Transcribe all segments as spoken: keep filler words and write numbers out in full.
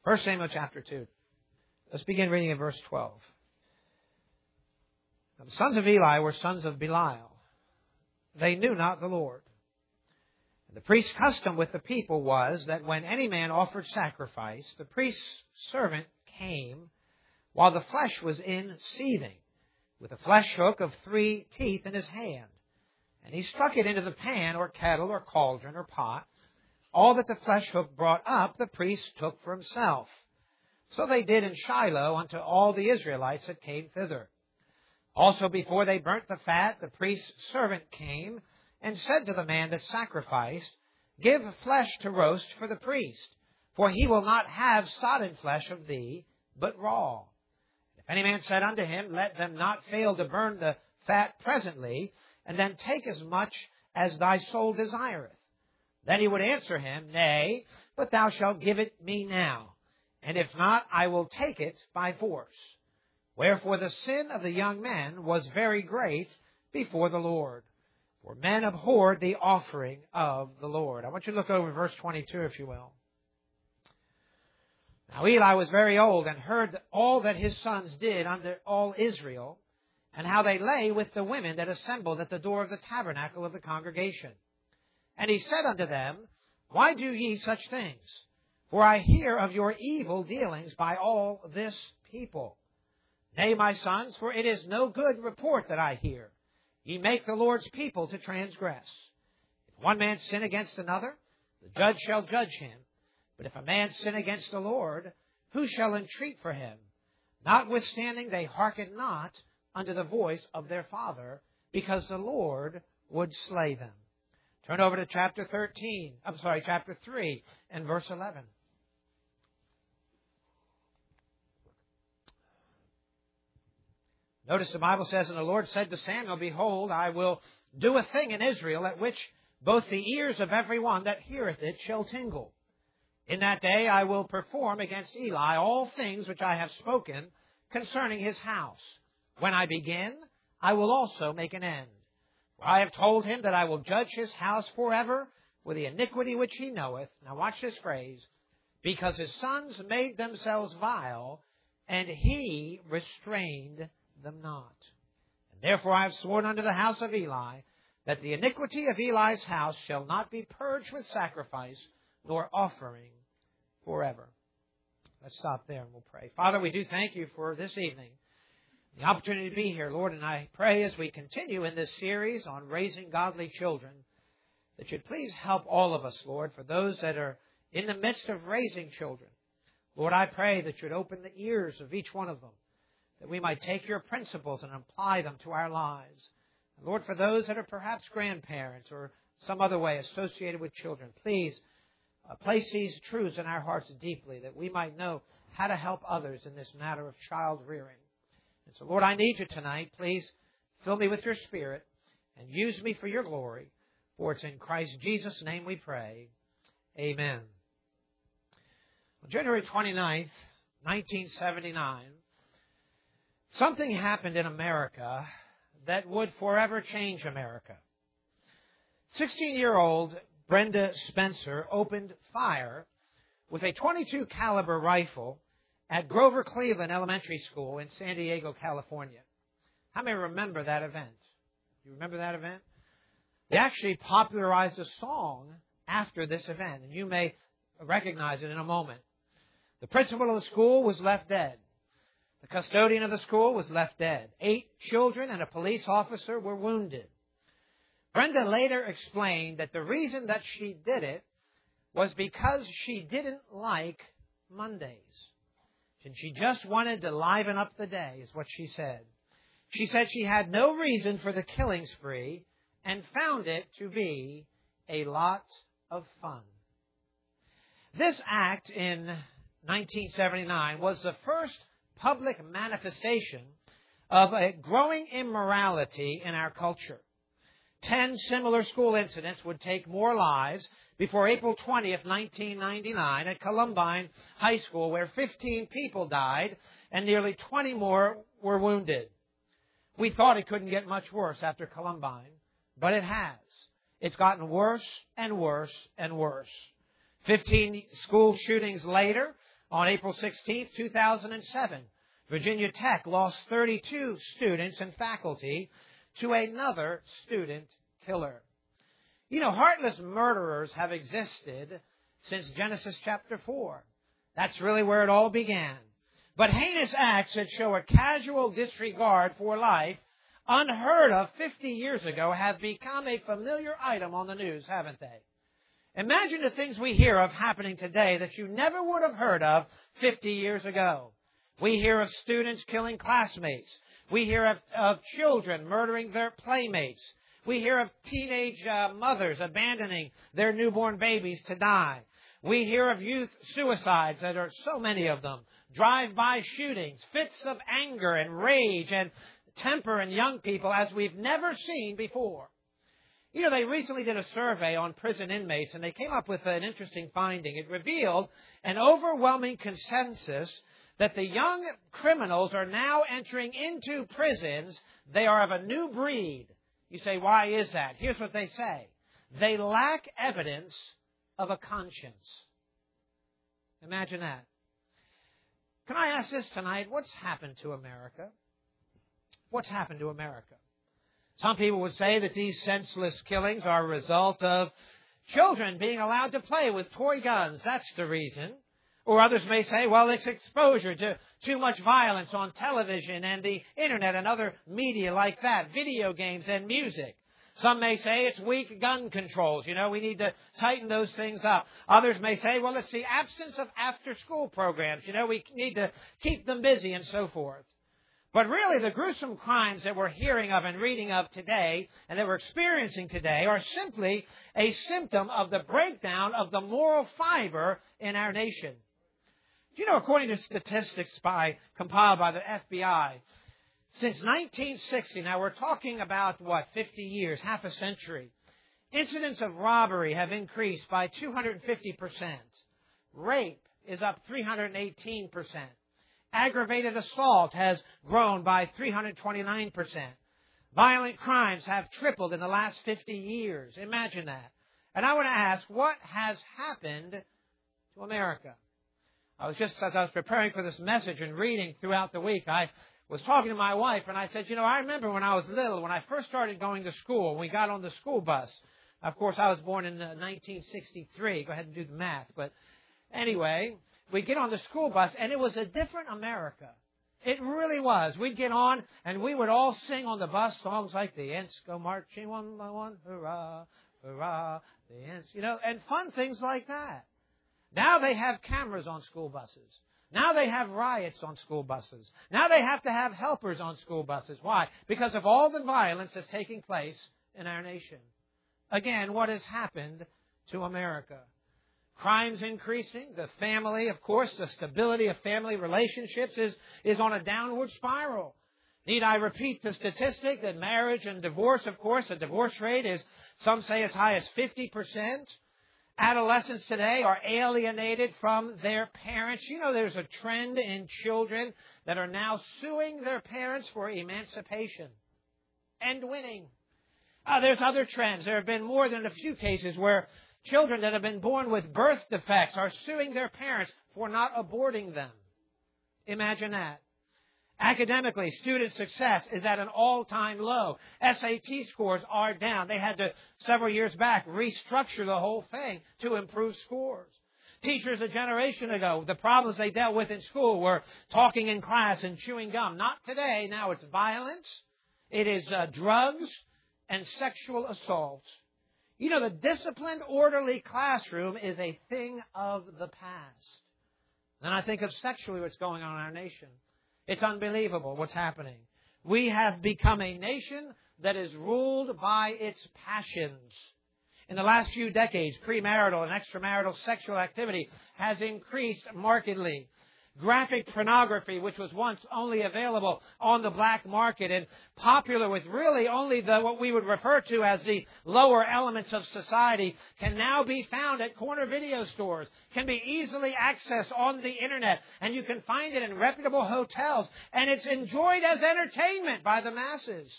First Samuel chapter two. Let's begin reading in verse twelve. Now, the sons of Eli were sons of Belial. They knew not the Lord. And the priest's custom with the people was that when any man offered sacrifice, the priest's servant came while the flesh was in seething, with a flesh hook of three teeth in his hand. And he struck it into the pan or kettle or cauldron or pot. All that the flesh hook brought up, the priest took for himself. So they did in Shiloh unto all the Israelites that came thither. Also before they burnt the fat, the priest's servant came and said to the man that sacrificed, Give flesh to roast for the priest, for he will not have sodden flesh of thee, but raw. If any man said unto him, Let them not fail to burn the fat presently, and then take as much as thy soul desireth. Then he would answer him, Nay, but thou shalt give it me now, and if not, I will take it by force. Wherefore the sin of the young men was very great before the Lord, for men abhorred the offering of the Lord. I want you to look over verse twenty-two, if you will. Now Eli was very old, and heard all that his sons did unto all Israel, and how they lay with the women that assembled at the door of the tabernacle of the congregation. And he said unto them, Why do ye such things? For I hear of your evil dealings by all this people. Nay, my sons, for it is no good report that I hear. Ye make the Lord's people to transgress. If one man sin against another, the judge shall judge him. But if a man sin against the Lord, who shall entreat for him? Notwithstanding, they hearken not unto the voice of their father, because the Lord would slay them. Turn over to chapter thirteen, I'm sorry, chapter three and verse eleven. Notice the Bible says, And the Lord said to Samuel, Behold, I will do a thing in Israel, at which both the ears of every one that heareth it shall tingle. In that day I will perform against Eli all things which I have spoken concerning his house. When I begin, I will also make an end. For I have told him that I will judge his house forever for the iniquity which he knoweth. Now watch this phrase. Because his sons made themselves vile, and he restrained them not. And therefore I have sworn unto the house of Eli, that the iniquity of Eli's house shall not be purged with sacrifice, nor offering forever. Let's stop there and we'll pray. Father, we do thank you for this evening, the opportunity to be here, Lord, and I pray as we continue in this series on raising godly children, that you'd please help all of us, Lord, for those that are in the midst of raising children. Lord, I pray that you'd open the ears of each one of them, that we might take your principles and apply them to our lives. And Lord, for those that are perhaps grandparents or some other way associated with children, please uh, place these truths in our hearts deeply, that we might know how to help others in this matter of child rearing. And so, Lord, I need you tonight. Please fill me with your Spirit and use me for your glory. For it's in Christ Jesus' name we pray. Amen. On January twenty-ninth, nineteen seventy-nine, something happened in America that would forever change America. sixteen-year-old Brenda Spencer opened fire with a twenty-two caliber rifle at Grover Cleveland Elementary School in San Diego, California. How many remember that event? You remember that event? They actually popularized a song after this event, and you may recognize it in a moment. The principal of the school was left dead. The custodian of the school was left dead. Eight children and a police officer were wounded. Brenda later explained that the reason that she did it was because she didn't like Mondays. And she just wanted to liven up the day, is what she said. She said she had no reason for the killing spree and found it to be a lot of fun. This act in nineteen seventy-nine was the first public manifestation of a growing immorality in our culture. Ten similar school incidents would take more lives before April twentieth, nineteen ninety-nine at Columbine High School, where fifteen people died and nearly twenty more were wounded. We thought it couldn't get much worse after Columbine, but it has. It's gotten worse and worse and worse. Fifteen school shootings later, On April sixteenth, two thousand seven, Virginia Tech lost thirty-two students and faculty to another student killer. You know, heartless murderers have existed since Genesis chapter four. That's really where it all began. But heinous acts that show a casual disregard for life, unheard of fifty years ago, have become a familiar item on the news, haven't they? Imagine the things we hear of happening today that you never would have heard of fifty years ago. We hear of students killing classmates. We hear of, of children murdering their playmates. We hear of teenage uh, mothers abandoning their newborn babies to die. We hear of youth suicides, that are so many of them, drive-by shootings, fits of anger and rage and temper in young people as we've never seen before. You know, they recently did a survey on prison inmates, and they came up with an interesting finding. It revealed an overwhelming consensus that the young criminals are now entering into prisons. They are of a new breed. You say, why is that? Here's what they say. They lack evidence of a conscience. Imagine that. Can I ask this tonight? What's happened to America? What's happened to America? Some people would say that these senseless killings are a result of children being allowed to play with toy guns. That's the reason. Or others may say, well, it's exposure to too much violence on television and the internet and other media like that, video games and music. Some may say it's weak gun controls. You know, we need to tighten those things up. Others may say, well, it's the absence of after-school programs. You know, we need to keep them busy and so forth. But really, the gruesome crimes that we're hearing of and reading of today and that we're experiencing today are simply a symptom of the breakdown of the moral fiber in our nation. You know, according to statistics by, compiled by the F B I, since nineteen sixty, now we're talking about, what, fifty years, half a century, incidents of robbery have increased by two hundred fifty percent. Rape is up three hundred eighteen percent. Aggravated assault has grown by three hundred twenty-nine percent. Violent crimes have tripled in the last fifty years. Imagine that. And I want to ask, what has happened to America? I was just, as I was preparing for this message and reading throughout the week, I was talking to my wife, and I said, you know, I remember when I was little, when I first started going to school, when we got on the school bus. Of course, I was born in uh, nineteen sixty-three. Go ahead and do the math. But anyway, we get on the school bus, and it was a different America. It really was. We'd get on, and we would all sing on the bus songs like the Ants Go Marching One by One, hurrah, hurrah, the Ants, you know, and fun things like that. Now they have cameras on school buses. Now they have riots on school buses. Now they have to have helpers on school buses. Why? Because of all the violence that's taking place in our nation. Again, what has happened to America? Crimes increasing. The family, of course, the stability of family relationships is, is on a downward spiral. Need I repeat the statistic that marriage and divorce, of course, the divorce rate is, some say, as high as fifty percent. Adolescents today are alienated from their parents. You know, there's a trend in children that are now suing their parents for emancipation and winning. Uh, there's other trends. There have been more than a few cases where children that have been born with birth defects are suing their parents for not aborting them. Imagine that. Academically, student success is at an all-time low. S A T scores are down. They had to, several years back, restructure the whole thing to improve scores. Teachers a generation ago, the problems they dealt with in school were talking in class and chewing gum. Not today. Now it's violence, it is uh, drugs, and sexual assault. You know, the disciplined, orderly classroom is a thing of the past. And I think of sexually what's going on in our nation. It's unbelievable what's happening. We have become a nation that is ruled by its passions. In the last few decades, premarital and extramarital sexual activity has increased markedly. Graphic pornography, which was once only available on the black market and popular with really only the what we would refer to as the lower elements of society, can now be found at corner video stores, can be easily accessed on the internet, and you can find it in reputable hotels, and it's enjoyed as entertainment by the masses.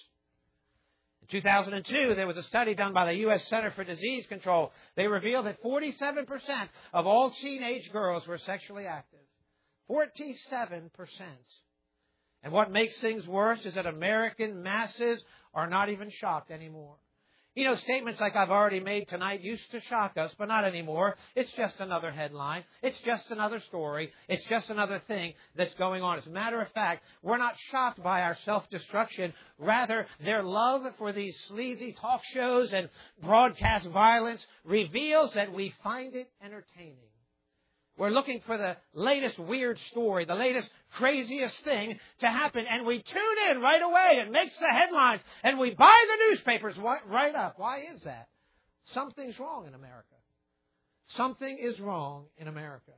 In two thousand two, there was a study done by the U S Center for Disease Control. They revealed that forty-seven percent of all teenage girls were sexually active. forty-seven percent. And what makes things worse is that American masses are not even shocked anymore. You know, statements like I've already made tonight used to shock us, but not anymore. It's just another headline. It's just another story. It's just another thing that's going on. As a matter of fact, we're not shocked by our self-destruction. Rather, their love for these sleazy talk shows and broadcast violence reveals that we find it entertaining. We're looking for the latest weird story, the latest craziest thing to happen, and we tune in right away. It makes the headlines, and we buy the newspapers right up. Why is that? Something's wrong in America. Something is wrong in America.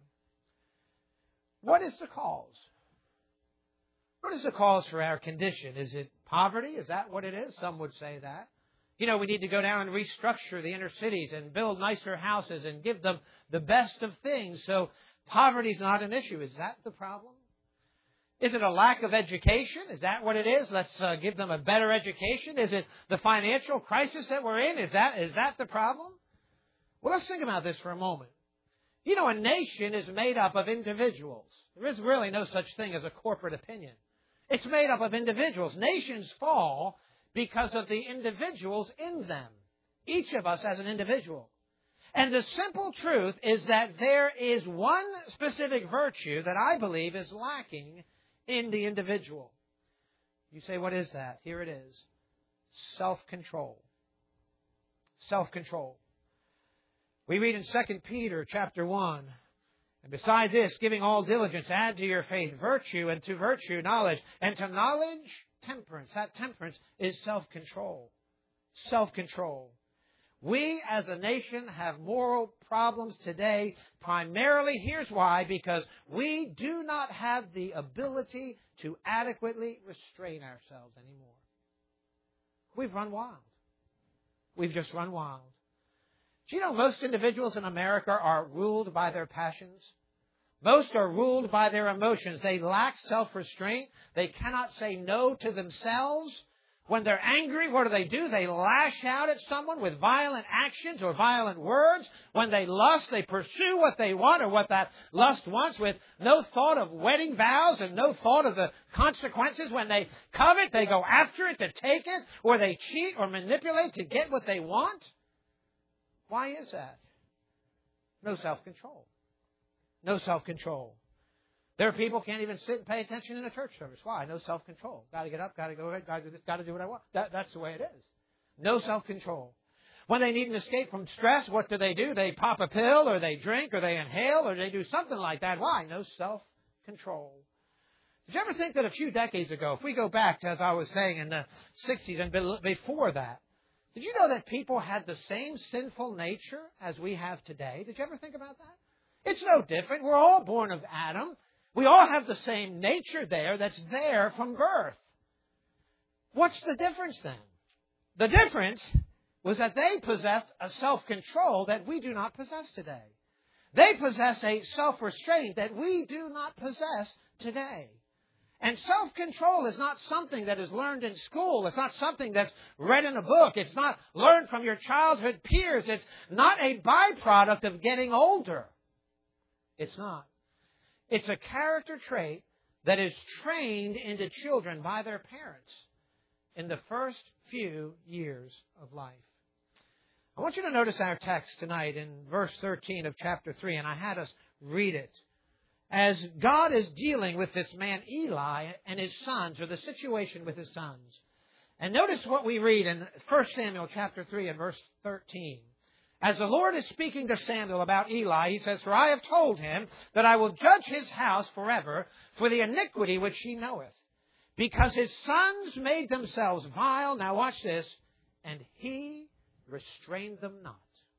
What is the cause? What is the cause for our condition? Is it poverty? Is that what it is? Some would say that. You know, we need to go down and restructure the inner cities and build nicer houses and give them the best of things. So poverty's not an issue. Is that the problem? Is it a lack of education? Is that what it is? Let's uh, give them a better education. Is it the financial crisis that we're in? Is that is that the problem? Well, let's think about this for a moment. You know, a nation is made up of individuals. There is really no such thing as a corporate opinion. It's made up of individuals. Nations fall because of the individuals in them. Each of us as an individual. And the simple truth is that there is one specific virtue that I believe is lacking in the individual. You say, what is that? Here it is. Self-control. Self-control. We read in Second Peter chapter one, and beside this, giving all diligence, add to your faith virtue, and to virtue knowledge, and to knowledge temperance. That temperance is self-control. Self-control. We as a nation have moral problems today. Primarily, here's why, because we do not have the ability to adequately restrain ourselves anymore. We've run wild. We've just run wild. Do you know most individuals in America are ruled by their passions? Most are ruled by their emotions. They lack self-restraint. They cannot say no to themselves. When they're angry, what do they do? They lash out at someone with violent actions or violent words. When they lust, they pursue what they want or what that lust wants with no thought of wedding vows and no thought of the consequences. When they covet, they go after it to take it, or they cheat or manipulate to get what they want. Why is that? No self-control. No self-control. There are people who can't even sit and pay attention in a church service. Why? No self-control. Got to get up, got to go, got to do this, got to do what I want. That, that's the way it is. No self-control. When they need an escape from stress, what do they do? They pop a pill, or they drink, or they inhale, or they do something like that. Why? No self-control. Did you ever think that a few decades ago, if we go back to, as I was saying, in the sixties and before that, did you know that people had the same sinful nature as we have today? Did you ever think about that? It's no different. We're all born of Adam. We all have the same nature there that's there from birth. What's the difference then? The difference was that they possessed a self-control that we do not possess today. They possess a self-restraint that we do not possess today. And self-control is not something that is learned in school. It's not something that's read in a book. It's not learned from your childhood peers. It's not a byproduct of getting older. It's not. It's a character trait that is trained into children by their parents in the first few years of life. I want you to notice our text tonight in verse thirteen of chapter three, and I had us read it. As God is dealing with this man Eli and his sons, or the situation with his sons. And notice what we read in First Samuel chapter three and verse thirteen. As the Lord is speaking to Samuel about Eli, he says, For I have told him that I will judge his house forever for the iniquity which he knoweth, because his sons made themselves vile. Now watch this. And he restrained them not.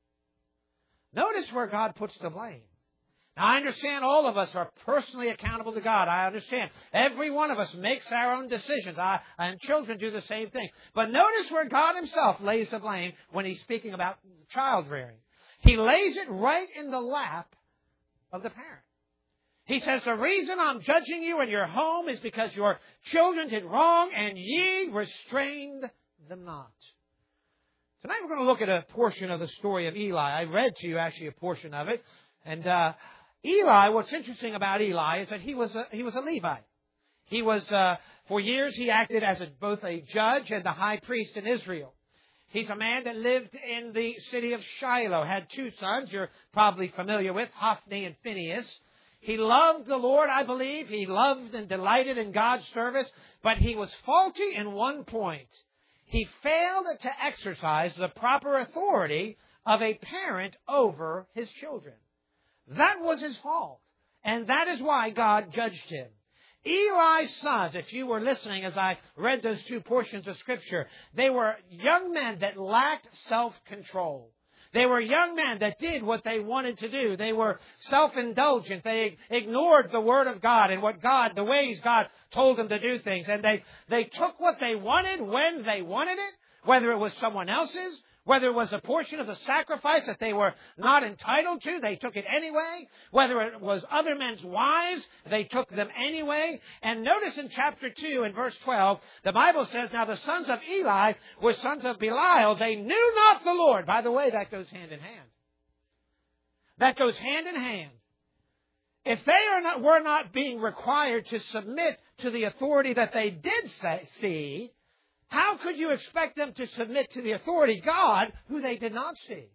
Notice where God puts the blame. Now, I understand all of us are personally accountable to God. I understand. Every one of us makes our own decisions. I, and children do the same thing. But notice where God himself lays the blame when he's speaking about child rearing. He lays it right in the lap of the parent. He says, the reason I'm judging you in your home is because your children did wrong and ye restrained them not. Tonight we're going to look at a portion of the story of Eli. I read to you actually a portion of it. And uh, Eli, what's interesting about Eli is that he was a, he was a Levite. He was, uh, for years he acted as a, both a judge and the high priest in Israel. He's a man that lived in the city of Shiloh, had two sons you're probably familiar with, Hophni and Phinehas. He loved the Lord, I believe. He loved and delighted in God's service, but he was faulty in one point. He failed to exercise the proper authority of a parent over his children. That was his fault, and that is why God judged him. Eli's sons, if you were listening as I read those two portions of Scripture, they were young men that lacked self-control. They were young men that did what they wanted to do. They were self-indulgent. They ignored the Word of God and what God, the ways God told them to do things. And they, they took what they wanted when they wanted it, whether it was someone else's, whether it was a portion of the sacrifice that they were not entitled to, they took it anyway. Whether it was other men's wives, they took them anyway. And notice in chapter two and verse twelve, the Bible says, now the sons of Eli were sons of Belial. They knew not the Lord. By the way, that goes hand in hand. That goes hand in hand. If they are not, were not being required to submit to the authority that they did say, see, how could you expect them to submit to the authority, God, who they did not see?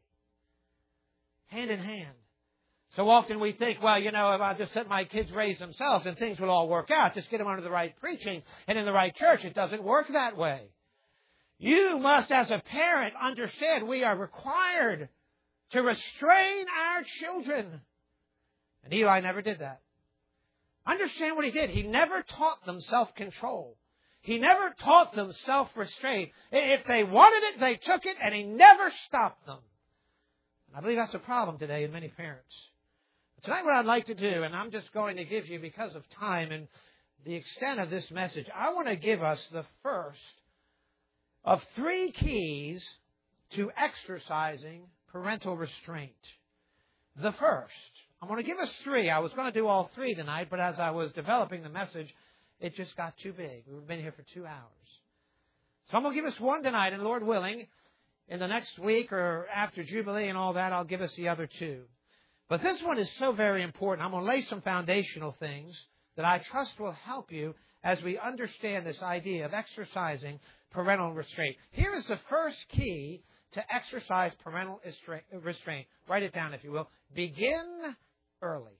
Hand in hand. So often we think, well, you know, if I just let my kids raise themselves and things will all work out, just get them under the right preaching and in the right church. It doesn't work that way. You must, as a parent, understand we are required to restrain our children. And Eli never did that. Understand what he did. He never taught them self-control. He never taught them self-restraint. If they wanted it, they took it, and he never stopped them. And I believe that's a problem today in many parents. Tonight what I'd like to do, and I'm just going to give you, because of time and the extent of this message, I want to give us the first of three keys to exercising parental restraint. The first. I'm going to give us three. I was going to do all three tonight, but as I was developing the message, it just got too big. We've been here for two hours. So I'm going to give us one tonight, and Lord willing, in the next week or after Jubilee and all that, I'll give us the other two. But this one is so very important. I'm going to lay some foundational things that I trust will help you as we understand this idea of exercising parental restraint. Here is the first key to exercise parental restraint. Write it down, if you will. Begin early.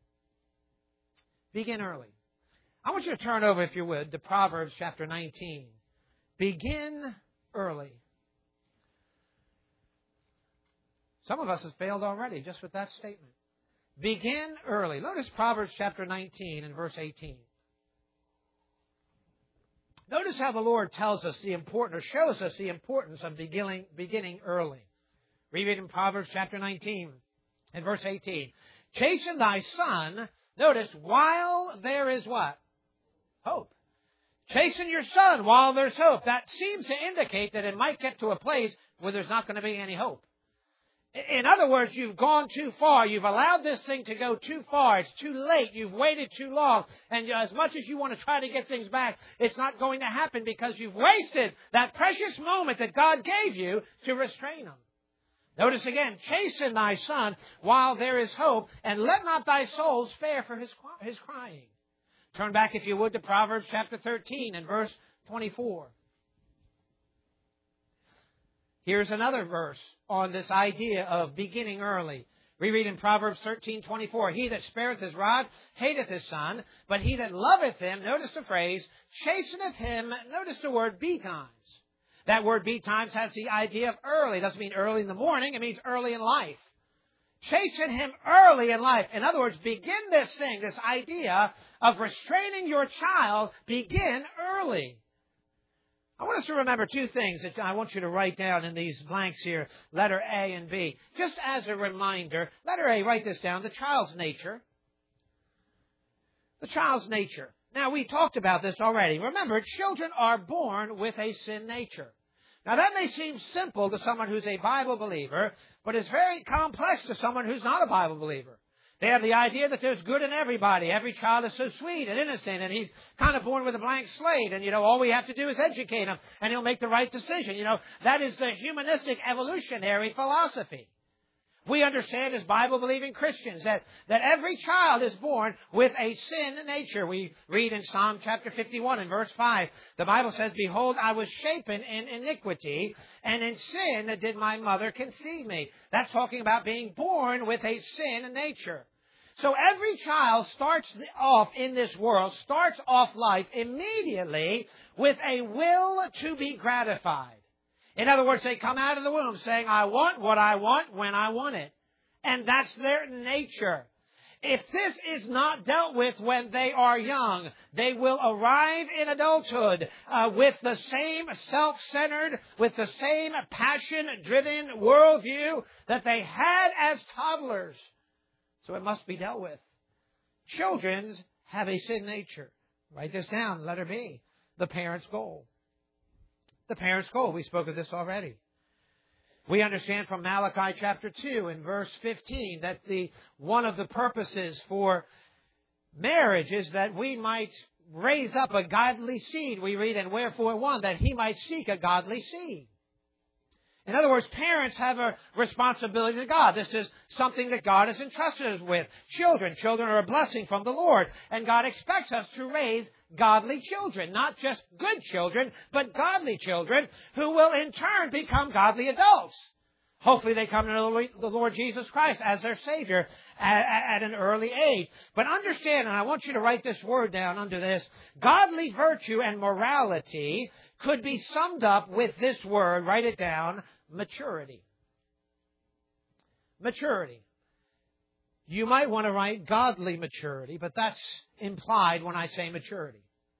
Begin early. I want you to turn over, if you would, to Proverbs chapter nineteen. Begin early. Some of us have failed already just with that statement. Begin early. Notice Proverbs chapter nineteen and verse eighteen. Notice how the Lord tells us the importance, or shows us the importance of beginning, beginning early. Reread in Proverbs chapter nineteen and verse eighteen. Chasten thy son, notice, while there is what? Hope. Chasten your son while there's hope. That seems to indicate that it might get to a place where there's not going to be any hope. In other words, you've gone too far. You've allowed this thing to go too far. It's too late. You've waited too long. And as much as you want to try to get things back, it's not going to happen because you've wasted that precious moment that God gave you to restrain them. Notice again, chasten thy son while there is hope, and let not thy soul spare for his, his crying. Turn back, if you would, to Proverbs chapter thirteen and verse twenty-four. Here's another verse on this idea of beginning early. We read in Proverbs thirteen twenty-four, he that spareth his rod hateth his son, but he that loveth him, notice the phrase, chasteneth him, notice the word betimes. That word betimes has the idea of early. It doesn't mean early in the morning, it means early in life. Chasten him early in life. In other words, begin this thing, this idea of restraining your child, begin early. I want us to remember two things that I want you to write down in these blanks here, letter A and B. Just as a reminder, letter A, write this down, the child's nature. The child's nature. Now, we talked about this already. Remember, children are born with a sin nature. Now, that may seem simple to someone who's a Bible believer, but it's very complex to someone who's not a Bible believer. They have the idea that there's good in everybody. Every child is so sweet and innocent, and he's kind of born with a blank slate, and, you know, all we have to do is educate him, and he'll make the right decision. You know, that is the humanistic evolutionary philosophy. We understand as Bible-believing Christians that, that every child is born with a sin nature. We read in Psalm chapter fifty-one and verse five, the Bible says, "Behold, I was shapen in iniquity, and in sin did my mother conceive me." That's talking about being born with a sin nature. So every child starts off in this world, starts off life immediately with a will to be gratified. In other words, they come out of the womb saying, "I want what I want when I want it." And that's their nature. If this is not dealt with when they are young, they will arrive in adulthood uh, with the same self-centered, with the same passion-driven worldview that they had as toddlers. So it must be dealt with. Children have a sin nature. Write this down, letter B, the parent's goal. The parent's goal. We spoke of this already. We understand from Malachi chapter two and verse fifteen that the one of the purposes for marriage is that we might raise up a godly seed. We read, "And wherefore one, that he might seek a godly seed." In other words, parents have a responsibility to God. This is something that God has entrusted us with. Children. Children are a blessing from the Lord. And God expects us to raise godly children. Not just good children, but godly children who will in turn become godly adults. Hopefully they come to know the Lord Jesus Christ as their Savior at, at an early age. But understand, and I want you to write this word down under this, godly virtue and morality could be summed up with this word, write it down, maturity. Maturity. You might want to write godly maturity, but that's implied when I say maturity.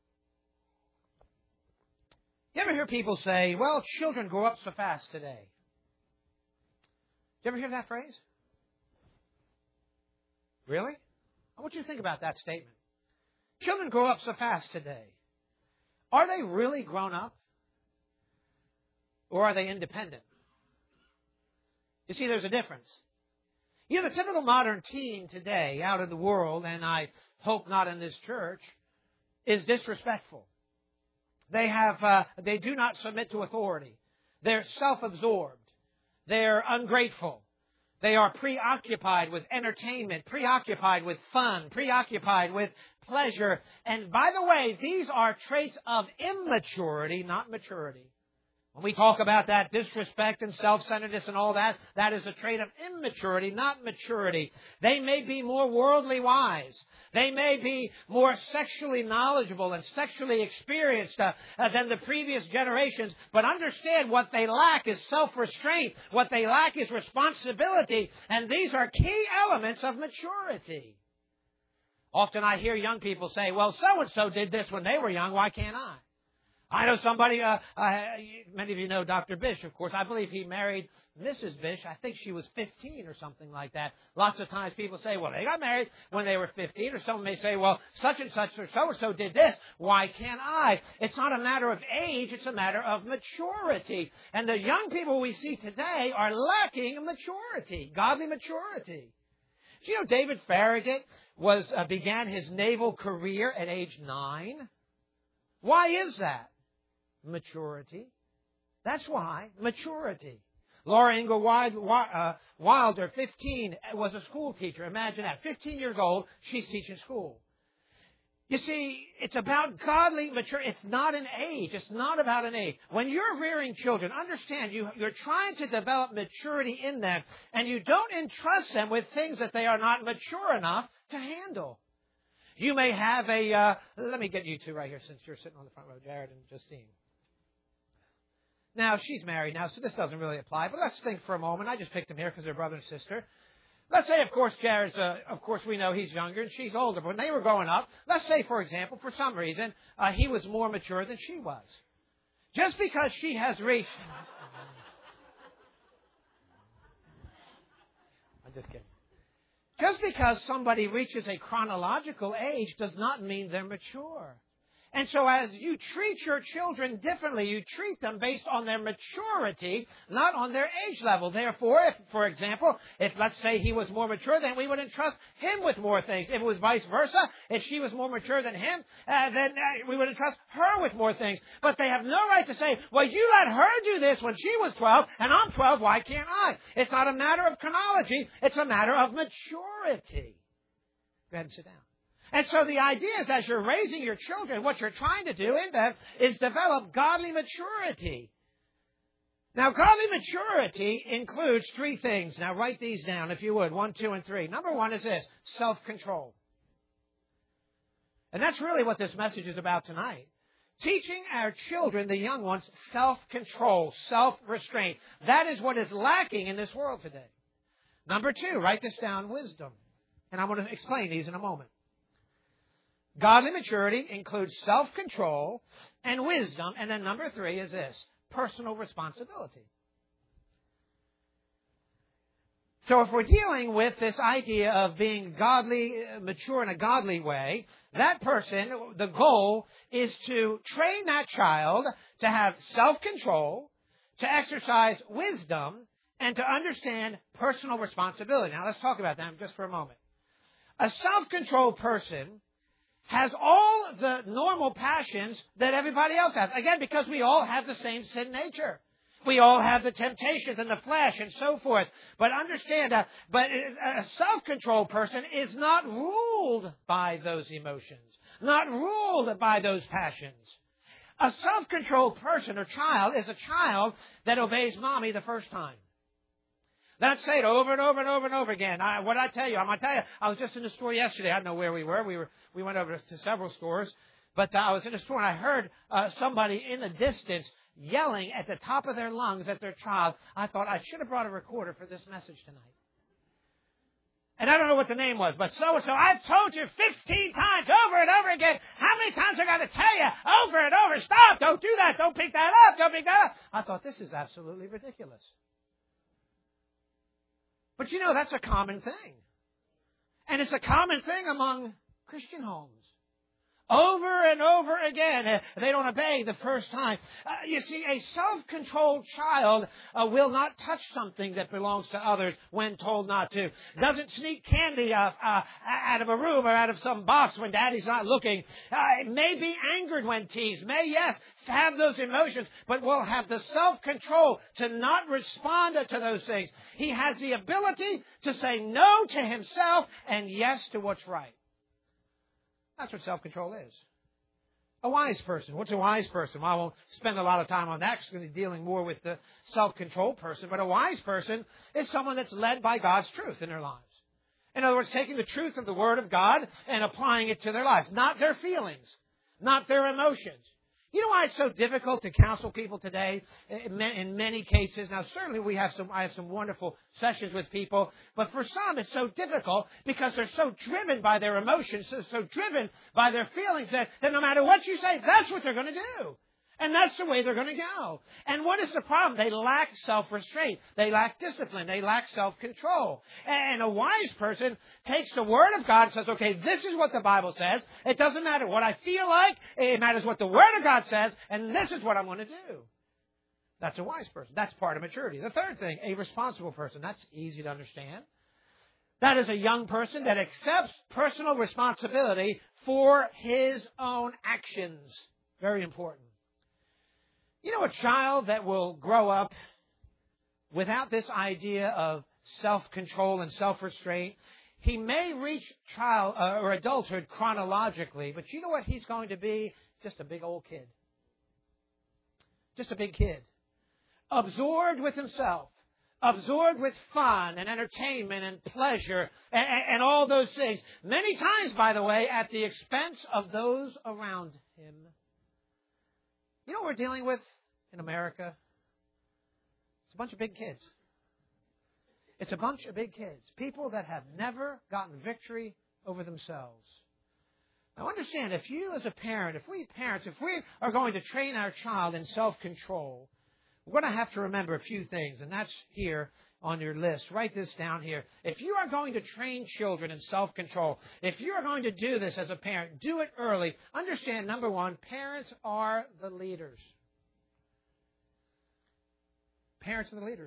You ever hear people say, "Well, children grow up so fast today"? You ever hear that phrase? Really? I want you to think about that statement. Children grow up so fast today. Are they really grown up? Or are they independent? You see, there's a difference. You know, the typical modern teen today out in the world, and I hope not in this church, is disrespectful. They have, uh, they do not submit to authority. They're self-absorbed. They're ungrateful. They are preoccupied with entertainment, preoccupied with fun, preoccupied with pleasure. And by the way, these are traits of immaturity, not maturity. When we talk about that disrespect and self-centeredness and all that, that is a trait of immaturity, not maturity. They may be more worldly wise. They may be more sexually knowledgeable and sexually experienced uh, uh, than the previous generations. But understand, what they lack is self-restraint. What they lack is responsibility. And these are key elements of maturity. Often I hear young people say, "Well, so-and-so did this when they were young. Why can't I?" I know somebody, uh, uh, many of you know Doctor Bish, of course. I believe he married Missus Bish. I think she was fifteen or something like that. Lots of times people say, "Well, they got married when they were fifteen. Or someone may say, "Well, such and such or so-and-so did this. Why can't I?" It's not a matter of age. It's a matter of maturity. And the young people we see today are lacking maturity, godly maturity. Do you know David Farragut was uh, began his naval career at age nine? Why is that? Maturity. That's why. Maturity. Laura Ingalls Wilder, fifteen, was a school teacher. Imagine that. fifteen years old, she's teaching school. You see, it's about godly maturity. It's not an age. It's not about an age. When you're rearing children, understand you, you're trying to develop maturity in them, and you don't entrust them with things that they are not mature enough to handle. You may have a, uh, let me get you two right here since you're sitting on the front row, Jared and Justine. Now, she's married now, so this doesn't really apply, but let's think for a moment. I just picked them here because they're brother and sister. Let's say, of course, Jared's, uh, of course, we know he's younger and she's older, but when they were growing up, let's say, for example, for some reason, uh, he was more mature than she was. Just because she has reached... I'm just kidding. Just because somebody reaches a chronological age does not mean they're mature. And so as you treat your children differently, you treat them based on their maturity, not on their age level. Therefore, if, for example, if let's say he was more mature, then we would entrust him with more things. If it was vice versa, if she was more mature than him, uh, then uh, we would entrust her with more things. But they have no right to say, well, you let her do this when she was twelve, and I'm twelve, why can't I? It's not a matter of chronology, it's a matter of maturity. Go ahead and sit down. And so the idea is, as you're raising your children, what you're trying to do in them is develop godly maturity. Now, godly maturity includes three things. Now, write these down, if you would. One, two, and three. Number one is this, self-control. And that's really what this message is about tonight. Teaching our children, the young ones, self-control, self-restraint. That is what is lacking in this world today. Number two, write this down, wisdom. And I'm going to explain these in a moment. Godly maturity includes self-control and wisdom. And then number three is this, personal responsibility. So if we're dealing with this idea of being godly, mature in a godly way, that person, the goal is to train that child to have self-control, to exercise wisdom, and to understand personal responsibility. Now let's talk about that just for a moment. A self-controlled person has all the normal passions that everybody else has. Again, because we all have the same sin nature. We all have the temptations and the flesh and so forth. But understand, uh, but a self-controlled person is not ruled by those emotions, not ruled by those passions. A self-controlled person or child is a child that obeys mommy the first time. That's it over and over and over and over again. I, what I tell you, I'm going to tell you, I was just in the store yesterday. I don't know where we were. We were we went over to several stores. But uh, I was in the store and I heard uh, somebody in the distance yelling at the top of their lungs at their child. I thought I should have brought a recorder for this message tonight. And I don't know what the name was, but so-and-so, I've told you fifteen times over and over again. How many times I got to tell you over and over, stop, don't do that, don't pick that up, don't pick that up. I thought this is absolutely ridiculous. But you know, that's a common thing. And it's a common thing among Christian homes. Over and over again, uh, they don't obey the first time. Uh, you see, a self-controlled child uh, will not touch something that belongs to others when told not to. Doesn't sneak candy uh, uh, out of a room or out of some box when daddy's not looking. Uh, may be angered when teased. May, yes, have those emotions, but will have the self-control to not respond to those things. He has the ability to say no to himself and yes to what's right. That's what self-control is. A wise person. What's a wise person? Well, I won't spend a lot of time on that because we're going to be dealing more with the self-control person. But a wise person is someone that's led by God's truth in their lives. In other words, taking the truth of the Word of God and applying it to their lives. Not their feelings. Not their emotions. You know why it's so difficult to counsel people today in many cases? Now, certainly we have some, I have some wonderful sessions with people, but for some it's so difficult because they're so driven by their emotions, so, so driven by their feelings that, that no matter what you say, that's what they're going to do. And that's the way they're going to go. And what is the problem? They lack self-restraint. They lack discipline. They lack self-control. And a wise person takes the Word of God and says, okay, this is what the Bible says. It doesn't matter what I feel like. It matters what the Word of God says. And this is what I'm going to do. That's a wise person. That's part of maturity. The third thing, a responsible person. That's easy to understand. That is a young person that accepts personal responsibility for his own actions. Very important. You know, a child that will grow up without this idea of self-control and self-restraint, he may reach child uh, or adulthood chronologically, but you know what he's going to be? Just a big old kid. Just a big kid. Absorbed with himself. Absorbed with fun and entertainment and pleasure and, and, and all those things. Many times, by the way, at the expense of those around him. You know what we're dealing with in America? It's a bunch of big kids. It's a bunch of big kids. People that have never gotten victory over themselves. Now understand, if you as a parent, if we parents, if we are going to train our child in self-control, we're going to have to remember a few things, and that's here on your list. Write this down here. If you are going to train children in self-control, if you are going to do this as a parent, do it early. Understand, number one, parents are the leaders. Parents are the leaders.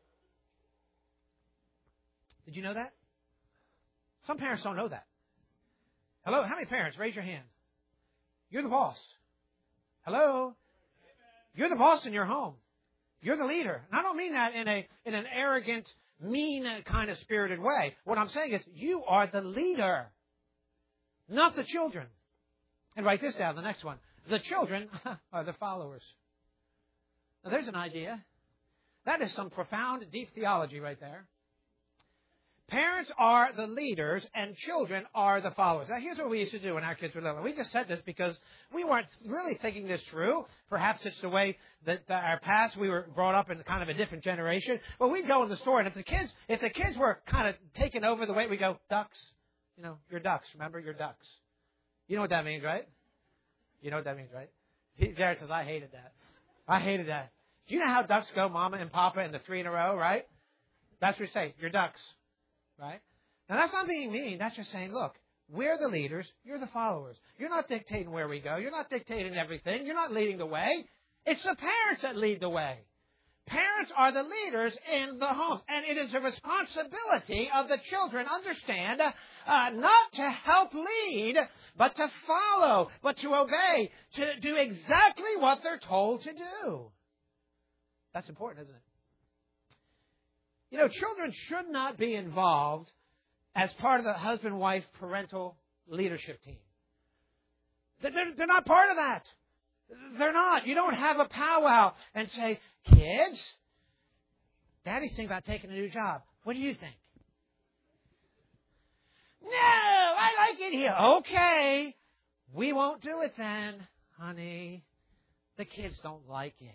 Did you know that? Some parents don't know that. Hello? How many parents? Raise your hand. You're the boss. Hello? You're the boss in your home. You're the leader. And I don't mean that in a in an arrogant, mean kind of spirited way. What I'm saying is you are the leader, not the children. And write this down, the next one. The children are the followers. Now there's an idea. That is some profound, deep theology right there. Parents are the leaders and children are the followers. Now, here's what we used to do when our kids were little. We just said this because we weren't really thinking this through. Perhaps it's the way that our past, we were brought up in kind of a different generation. But we'd go in the store, and if the kids, if the kids were kind of taking over the way, we go, ducks. You know, you're ducks. Remember, you're ducks. You know what that means, right? You know what that means, right? Jared says, I hated that. I hated that. Do you know how ducks go, Mama and Papa, in the three in a row, right? That's what we say. You're ducks. Right? Now, that's not being mean. That's just saying, look, we're the leaders. You're the followers. You're not dictating where we go. You're not dictating everything. You're not leading the way. It's the parents that lead the way. Parents are the leaders in the homes. And it is a responsibility of the children, understand, uh, not to help lead, but to follow, but to obey, to do exactly what they're told to do. That's important, isn't it? You know, children should not be involved as part of the husband-wife parental leadership team. They're, they're not part of that. They're not. You don't have a powwow and say, kids, Daddy's thinking about taking a new job. What do you think? No, I like it here. Okay, we won't do it then, honey. The kids don't like it.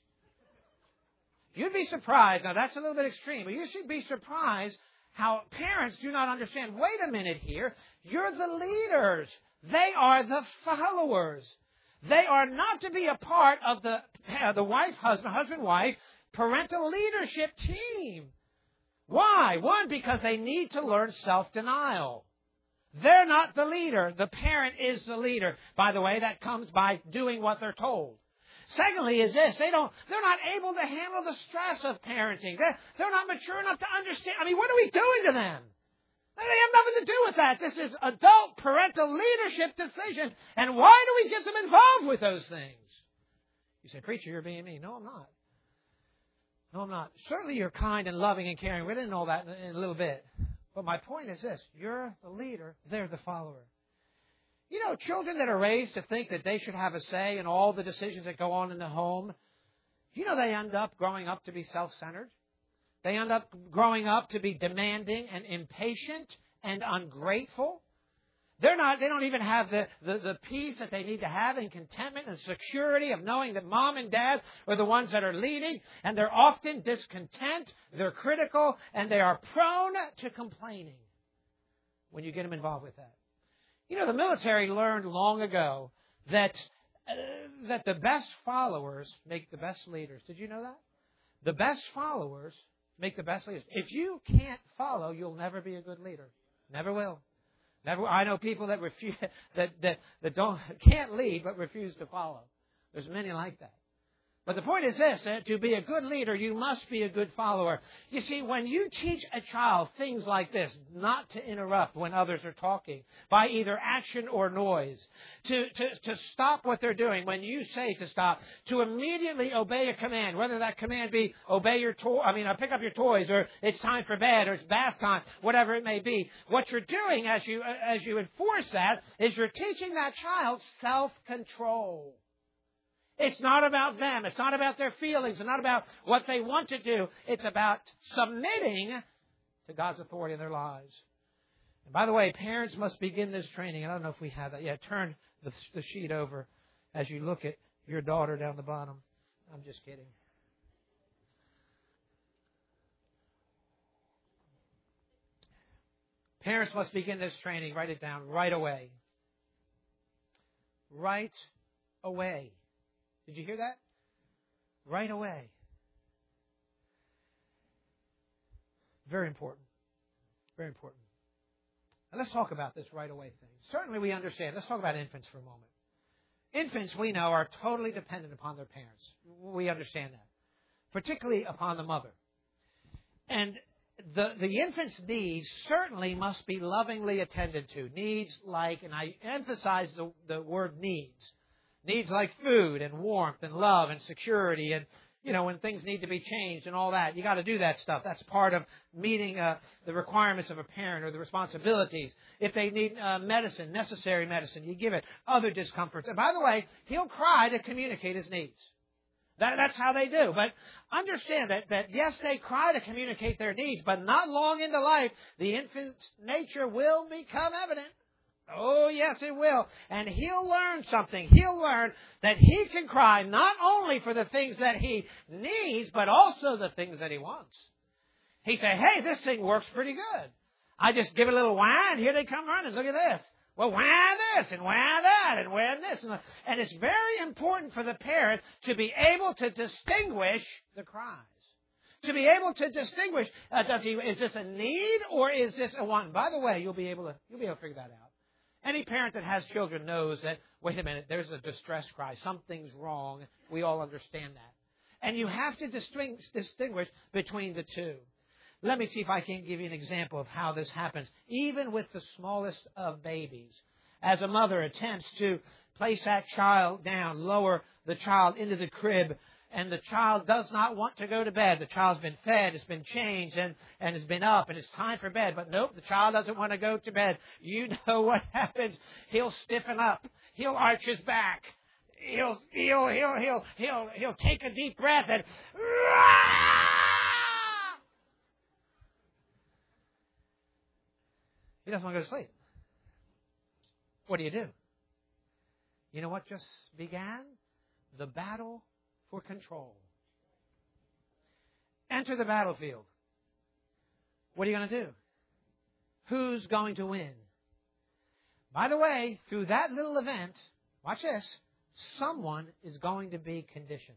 You'd be surprised. Now, that's a little bit extreme, but you should be surprised how parents do not understand. Wait a minute here. You're the leaders. They are the followers. They are not to be a part of the, uh, the wife, husband, husband, wife, parental leadership team. Why? One, because they need to learn self-denial. They're not the leader. The parent is the leader. By the way, that comes by doing what they're told. Secondly is this, they don't, they're not able to handle the stress of parenting. They're, they're not mature enough to understand. I mean, what are we doing to them? They have nothing to do with that. This is adult parental leadership decisions. And why do we get them involved with those things? You say, preacher, you're being mean. No, I'm not. No, I'm not. Certainly you're kind and loving and caring. We're going to know that in, in a little bit. But my point is this, you're the leader, they're the follower. You know, children that are raised to think that they should have a say in all the decisions that go on in the home, you know they end up growing up to be self-centered. They end up growing up to be demanding and impatient and ungrateful. They're not, they don't even have the, the, the peace that they need to have and contentment and security of knowing that mom and dad are the ones that are leading. And they're often discontent, they're critical, and they are prone to complaining when you get them involved with that. You know, the military learned long ago that uh, that the best followers make the best leaders. Did you know that? The best followers make the best leaders. If you can't follow, you'll never be a good leader. Never will. Never. I know people that refuse that that that don't can't lead but refuse to follow. There's many like that. But the point is this, uh, to be a good leader, you must be a good follower. You see, when you teach a child things like this, not to interrupt when others are talking, by either action or noise, to, to, to stop what they're doing when you say to stop, to immediately obey a command, whether that command be obey your toy, I mean, uh, pick up your toys, or it's time for bed, or it's bath time, whatever it may be. What you're doing as you, uh, as you enforce that is you're teaching that child self-control. It's not about them. It's not about their feelings. It's not about what they want to do. It's about submitting to God's authority in their lives. And by the way, parents must begin this training. I don't know if we have that yet. Turn the, the sheet over as you look at your daughter down the bottom. I'm just kidding. Parents must begin this training. Write it down right away. Right away. Did you hear that? Right away. Very important. Very important. And let's talk about this right away thing. Certainly we understand. Let's talk about infants for a moment. Infants, we know, are totally dependent upon their parents. We understand that. Particularly upon the mother. And the, the infant's needs certainly must be lovingly attended to. Needs like, and I emphasize the, the word needs. Needs like food and warmth and love and security and, you know, when things need to be changed and all that. You got to do that stuff. That's part of meeting uh, the requirements of a parent or the responsibilities. If they need uh, medicine, necessary medicine, you give it. Other discomforts. And by the way, he'll cry to communicate his needs. That, that's how they do. But understand that, that, yes, they cry to communicate their needs, but not long into life, the infant's nature will become evident. Oh, yes, it will. And he'll learn something. He'll learn that he can cry not only for the things that he needs, but also the things that he wants. He say, hey, this thing works pretty good. I just give it a little whine, here they come running. Look at this. Well, whine this and whine that and whine this. And it's very important for the parent to be able to distinguish the cries. To be able to distinguish, uh, does he, is this a need or is this a want? By the way, you'll be able to, you'll be able to figure that out. Any parent that has children knows that, wait a minute, there's a distress cry. Something's wrong. We all understand that. And you have to distinguish between the two. Let me see if I can give you an example of how this happens, even with the smallest of babies. As a mother attempts to place that child down, lower the child into the crib, and the child does not want to go to bed. The child's been fed, it's been changed, and, and it's been up, and it's time for bed. But nope, the child doesn't want to go to bed. You know what happens. He'll stiffen up. He'll arch his back. He'll, he'll, he'll, he'll, he'll, he'll take a deep breath and... He doesn't want to go to sleep. What do you do? You know what just began? The battle for control. Enter the battlefield. What are you going to do? Who's going to win? By the way, through that little event, watch this, someone is going to be conditioned.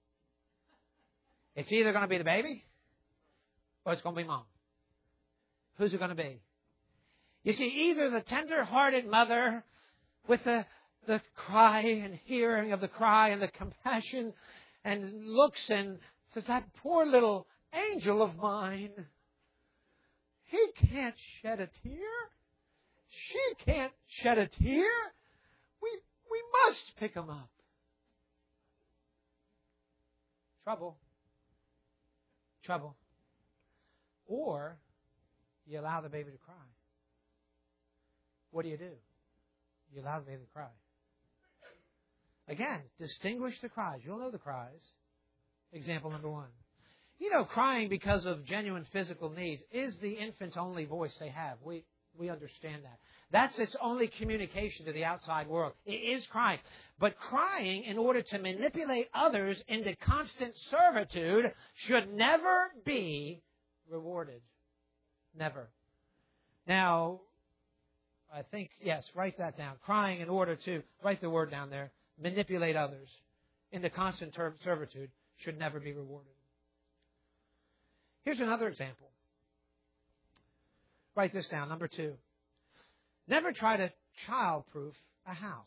It's either going to be the baby or it's going to be mom. Who's it going to be? You see, either the tender-hearted mother with the, the cry and hearing of the cry and the compassion and looks and says, that poor little angel of mine, he can't shed a tear. She can't shed a tear. We, we must pick him up. Trouble. Trouble. Or you allow the baby to cry. What do you do? You allow the baby to cry. Again, distinguish the cries. You'll know the cries. Example number one. You know, crying because of genuine physical needs is the infant's only voice they have. We we understand that. That's its only communication to the outside world. It is crying. But crying in order to manipulate others into constant servitude should never be rewarded. Never. Now, I think, yes, write that down. Crying in order to, write the word down there, manipulate others into constant ter- servitude should never be rewarded. Here's another example. Write this down, number two. Never try to child-proof a house.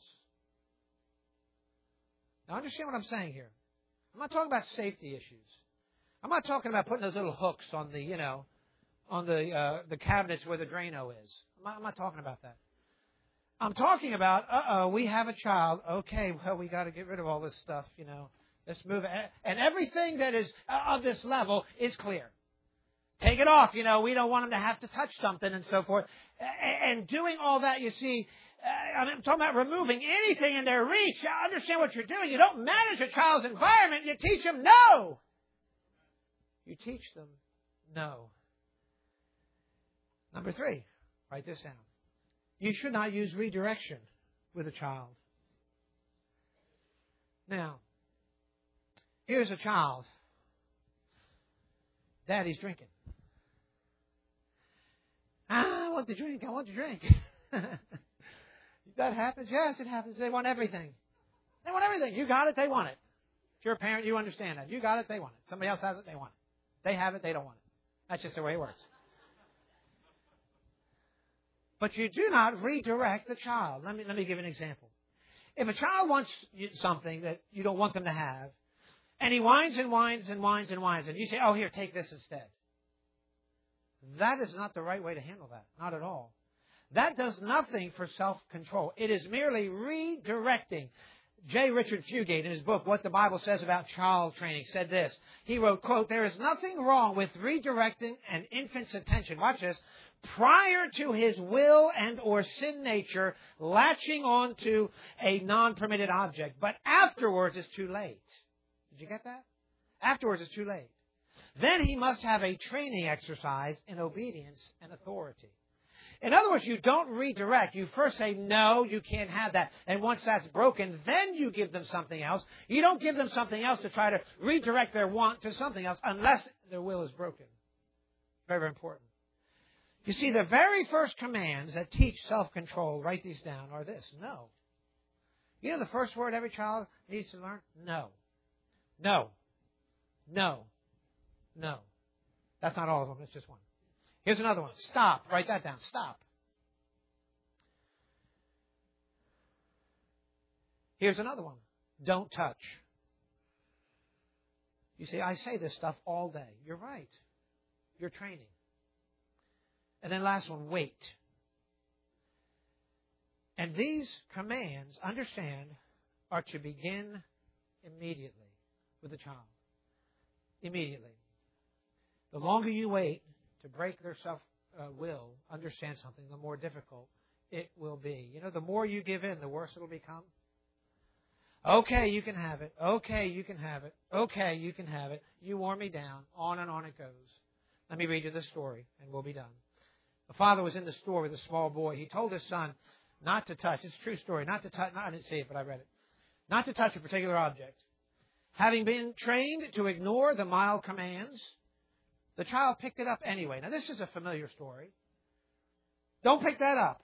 Now understand what I'm saying here. I'm not talking about safety issues. I'm not talking about putting those little hooks on the, you know, on the uh, the cabinets where the Drano is. I'm not, I'm not talking about that. I'm talking about, uh-oh, we have a child. Okay, well, we got to get rid of all this stuff, you know. Let's move it. And everything that is of this level is clear. Take it off, you know. We don't want them to have to touch something and so forth. And doing all that, you see, I'm talking about removing anything in their reach. Understand what you're doing. You don't manage a child's environment. You teach them no. You teach them no. Number three, write this down. You should not use redirection with a child. Now, here's a child. Daddy's drinking. I want to drink. I want to drink. That happens? Yes, it happens. They want everything. They want everything. You got it, they want it. If you're a parent, you understand that. You got it, they want it. Somebody else has it, they want it. They have it, they don't want it. That's just the way it works. But you do not redirect the child. Let me, let me give an example. If a child wants something that you don't want them to have, and he whines and whines and whines and whines, and you say, oh, here, take this instead. That is not the right way to handle that. Not at all. That does nothing for self-control. It is merely redirecting. J. Richard Fugate, in his book, What the Bible Says About Child Training, said this. He wrote, quote, there is nothing wrong with redirecting an infant's attention, watch this, prior to his will and or sin nature latching on to a non-permitted object. But afterwards it's too late. Did you get that? Afterwards it's too late. Then he must have a training exercise in obedience and authority. In other words, you don't redirect. You first say, no, you can't have that. And once that's broken, then you give them something else. You don't give them something else to try to redirect their want to something else unless their will is broken. Very, very important. You see, the very first commands that teach self-control, write these down, are this. No. You know the first word every child needs to learn? No. No. No. No. That's not all of them. It's just one. Here's another one. Stop. Write that down. Stop. Here's another one. Don't touch. You see, I say this stuff all day. You're right. You're training. And then last one, wait. And these commands, understand, are to begin immediately with the child. Immediately. The longer you wait to break their self-will, uh, understand something, the more difficult it will be. You know, the more you give in, the worse it will become. Okay, you can have it. Okay, you can have it. Okay, you can have it. You wore me down. On and on it goes. Let me read you this story, and we'll be done. The father was in the store with a small boy. He told his son not to touch. It's a true story. Not to touch. No, I didn't see it, but I read it. Not to touch a particular object. Having been trained to ignore the mild commands, the child picked it up anyway. Now, this is a familiar story. Don't pick that up.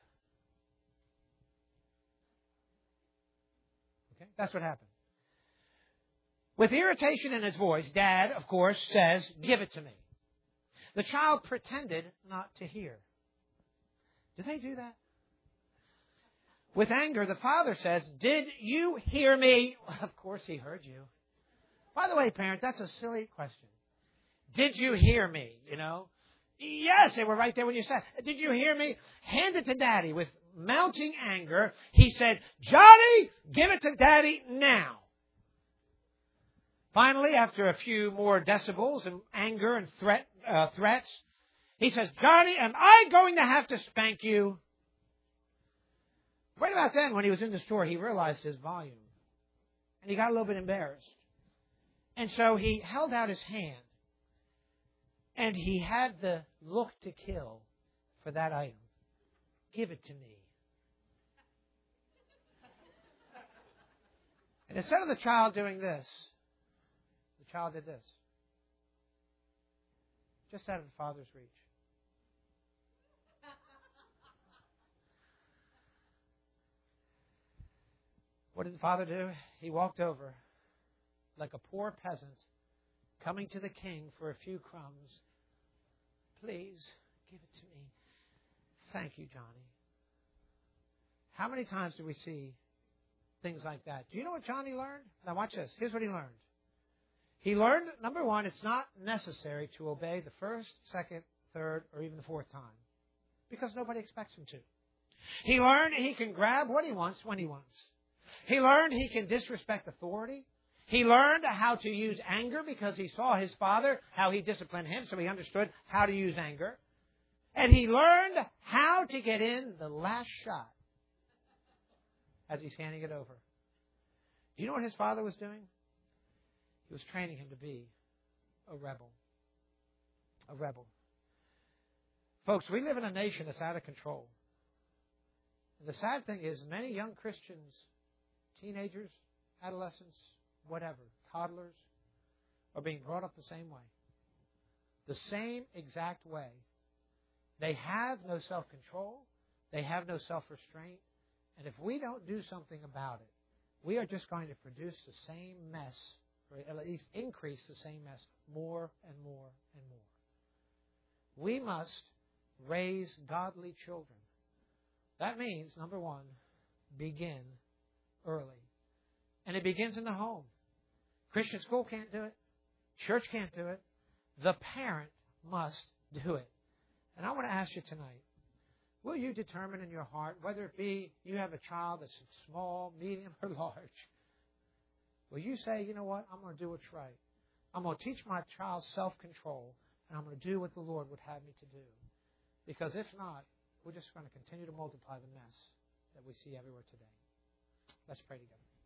Okay, that's what happened. With irritation in his voice, Dad, of course, says, give it to me. The child pretended not to hear. Did they do that? With anger, the father says, did you hear me? Well, of course he heard you. By the way, parent, that's a silly question. Did you hear me? You know? Yes, they were right there when you said, did you hear me? Hand it to Daddy. With mounting anger, he said, Johnny, give it to Daddy now. Finally, after a few more decibels and anger and threat, uh, threats, he says, Johnny, am I going to have to spank you? Right about then, when he was in the store, he realized his volume. And he got a little bit embarrassed. And so he held out his hand. And he had the look to kill for that item. Give it to me. And instead of the child doing this, the child did this. Just out of the father's reach. What did the father do? He walked over like a poor peasant coming to the king for a few crumbs. Please, give it to me. Thank you, Johnny. How many times do we see things like that? Do you know what Johnny learned? Now watch this. Here's what he learned. He learned, number one, it's not necessary to obey the first, second, third, or even the fourth time. Because nobody expects him to. He learned he can grab what he wants when he wants. He learned he can disrespect authority. He learned how to use anger because he saw his father, how he disciplined him, so he understood how to use anger. And he learned how to get in the last shot as he's handing it over. Do you know what his father was doing? He was training him to be a rebel. A rebel. Folks, we live in a nation that's out of control. And the sad thing is many young Christians, teenagers, adolescents, whatever, toddlers, are being brought up the same way. The same exact way. They have no self-control. They have no self-restraint. And if we don't do something about it, we are just going to produce the same mess, or at least increase the same mess more and more and more. We must raise godly children. That means, number one, begin early. And it begins in the home. Christian school can't do it. Church can't do it. The parent must do it. And I want to ask you tonight, will you determine in your heart, whether it be you have a child that's small, medium, or large, will you say, you know what, I'm going to do what's right. I'm going to teach my child self-control, and I'm going to do what the Lord would have me to do. Because if not, we're just going to continue to multiply the mess that we see everywhere today. Let's pray together.